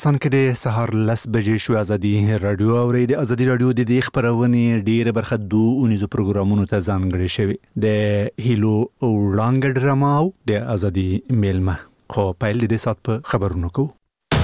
سان کې د سهار 10 بجې شو ازادي رادیو اوري د ازادي رادیو د دې خبرونه ډیره برخه اونیزو پروګرامونو ته ځانګړي شوی د هیلو وړاندې ډرامه او د ازادي میلمه خو پیل د سات په خبرونو کو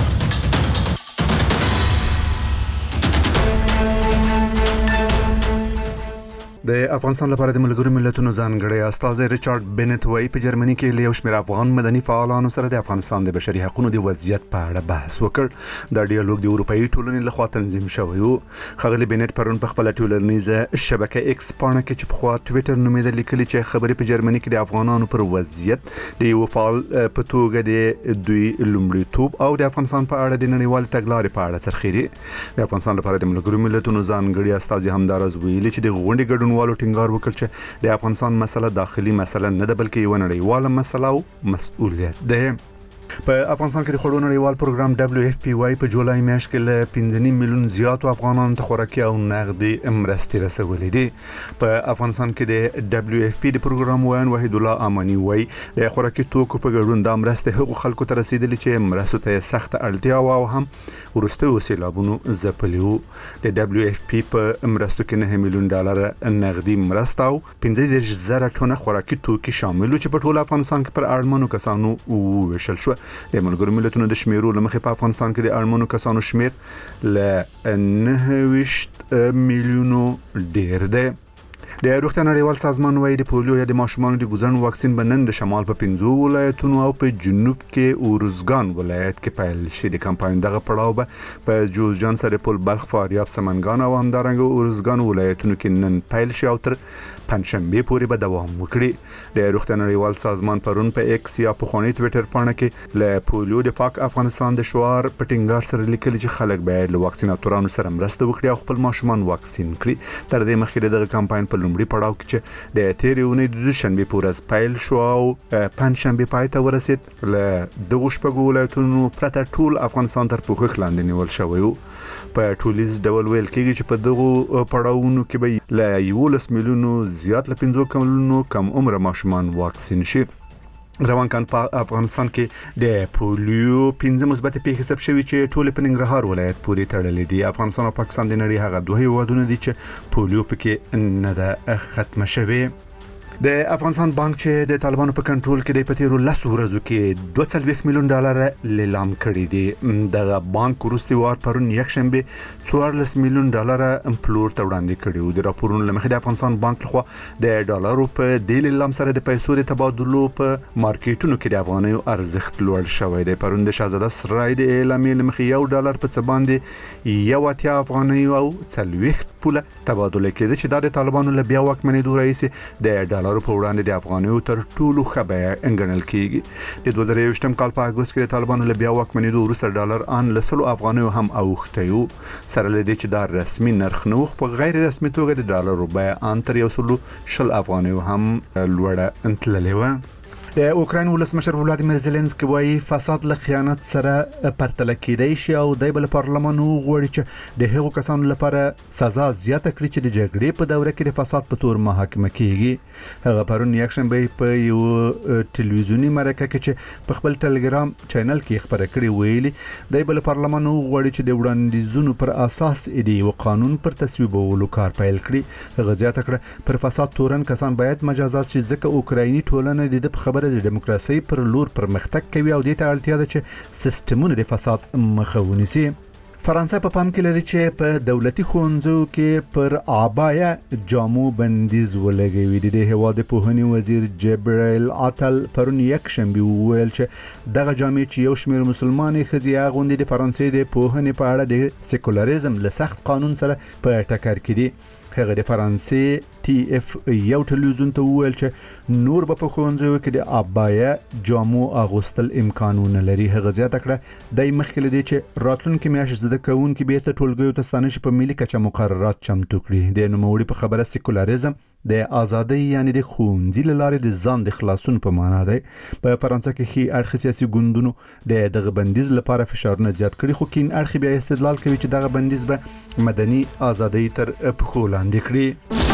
د افغانستان لپاره د ملګرو ملتونو ځانګړی استاذ ریچارډ بنت وای په جرمني کې له یو شمېر افغان مدني فعالانو سره د افغانستان د بشري حقوقو د وضعیت په اړه بحث وکړ. دا ډیالوګ د اروپאי ټولنې لخوا تنظیم شوی و. خغلی بنت پرون په خپل ټولنیزه شبکه ایکس باندې کې چې په خوا ټوئیټر نومېدل لیکلي چې خبرې په جرمني کې د افغانانو پر وضعیت د یو فعال په توګه د دوی لومړیتوب او د افغانستان په اړه د نړیوال تګلارې په اړه سرخېدي. د افغانستان لپاره د ملګرو ملتونو ځانګړي استاذ همدارز ویلي چې د غونډې ګډون والو ټینګار وکړ چې د افغانستان مسله داخلي مسله نه ده بلکې یو نړیواله مسله او مسؤلیت ده. په افغانستان کې د خوړو نړیوال پروګرام WFP په جولای میاشت کې له 15 میلیون زیاتو افغانانو ته خوراکي او نقدي مرستې رسولې دي. په افغانستان کې د WFP د پروګرام وایي وحید الله امانی وایي د خوراکي توکو په ګډون د مرستې حقوق خلکو ته رسیدلي چې مرستو ته سخت اړتیا او هم ورسته سیلابونو ځپلیو. د WFP په مرستو کې 9 میلیون ډالر نقدي مرسته او 15,000 ټنه خوراکي توکي شامل چې په ټول افغانستان کې پر اړمنو کسانو وویشل شو. د ملګرو ملتونو د شمیرو لمخې په افغانستان کې د اړمنو کسانو شمیر ل 9 میلیونو ډیر دی. د روغتیا نړیوال سازمان وايي د پولیو یا د ماشومانو د ګوزن واکسین بنن د شمال په 15 ولایتونو او په جنوب کې اورزګان ولایت کې پیل شي. د کمپاین دغه پړاو به په جوزجان سرپل بلخ فاریاب سمنګان او همدارنګه اورزګان ولایتونو کې نن پیل شي او تر پنځشنبه پورې به دوام وکړي. د روغتیا نړیوال سازمان پرون په ایکس یا په خونی ټوئیټر باندې کې له پولیو د پاک افغانستان د شعار په ټینګار سره لیکلي چې خلک باید له واکسیناتورانو سره مرسته وکړي او خپل ماشومان واکسین کړي. تر دې مخکې دغه کمپاین په لومړي پړاو کې چې د تیرې اونۍ د دوشنبه پورز پیل شو او پنځشنبه پای ته ورسید. له دغه شپږ ولایتونو پرته ټول افغانستان تر پوښښ لاندې نیول شوی و. په ټولیز ډول ویل کېږي چې په دغه پړاوونو کې به له 11 میلیونو زیات له 15 کلونو کم عمر ماشومان واکسین شي. روان کان په افغانستان کې د پولیو 15 مثبت پیښې ثبت شوي چې ټول په ننګرهار ولایت پورې تړلې دي. افغانستان او پاکستان د نړۍ هغه دوه هیوادونه دي چې پولیو پکې نه ده ختمه شوی. د افغانستان بانک چې د طالبانو په کنټرول کې د پتیرو 10 ورځو کې 22 میلیون ډالر لیلام کړی دي. د بانک وروستي وار پرون یک شنبه 14 میلیون ډالر پلور ته وړاندې کړي. د راپورونو لمخې د افغانستان بانک لخوا د ډالرو په د لیلام سره د پیسو د تبادلو په مارکیټونو کې د افغانیو ارزښت لوړ شوی دی. پرون د شاهزاده سرای د اعلامیې لمخې $1 په څه باندې 80 افغانیو او 40 پوله تبادله کېده چې د طالبانو له بیا واکمنېدو راهیسې د ډالرو په وړاندې د افغانیو تر ټولو ښه بیه انګڼل کېږي. د 2021 کال په اګوست کې د طالبانو له بیا واکمنېدو وروسته ډالر ان له 100 افغانیو هم اوښتی و. سره له دې چې دا رسمي نرخ نه و په غیر رسمي توګه د ډالرو بیه ان تر 110 افغانیو هم لوړه تللې وه. د اوکراین ولسمشر ولادیمیر زيلنسکي وايي فساد له خیانت سره پرتله کېدای شي او د پارلمان غوړي چې د هغو کسانو لپاره سزا زیاته کړي چې د جګړې په دوره کې د فساد په تور محاکمه کیږي. هغه پرون یک شنبه په یو ټلویزیونی مرکه کې چې په خپل ټلګرام چینل کې خبره کړې ویلي د پارلمان غوړي چې د وړاندیزونو پر اساس د یو قانون پر تصویبولو کار پیل کړي. هغه زیاته کړه پر فساد تورن کسان باید مجازات شي ځکه اوکرایني ټولنه د خبره د دیموکراسي پر لور پرمختګ کوي او د ته اړتیا ده چې سیستمونه د فساد مخه ونیسي. فرانسه په پام کې لري چې په دولتي ښوونځیو کې پر عبایا جامو بندیز ولګوي. د هیواد پوهنې وزیر جبرائیل عطل پرون یک شنبه ویل چې دغه جامې چې یو شمېر مسلمانې ښځې اغوندي د فرانسې د پوهنې په اړه د سیکولریزم له سخت قانون سره په ټکر کې دي. هغه د فرانسې TF یو ټلویزیون ته ویل چې نور به په ښوونځیو کې د عبایا جامو اغوستل امکانونه لري. هغه زیاته کړه د مخکې لدی چې راتلونکي میاشت زده کوونکي بیرته ټولګیو ته ستانه شي په ملي کچه مقررات چمتو کړي. د نوموړي په خبره سیکولریزم د ازادۍ یعنی د ښوونځي له لارې د ځان د خلاصون په معنا دی. په فرانسه کې ښي اړخ سیاسي ګوندونو د دغه بندیز لپاره فشارونه زیات کړي خو کین اړخ بیا استدلال کوي چې دغه بندیز به مدني ازادۍ تر پښو لاندې کړي.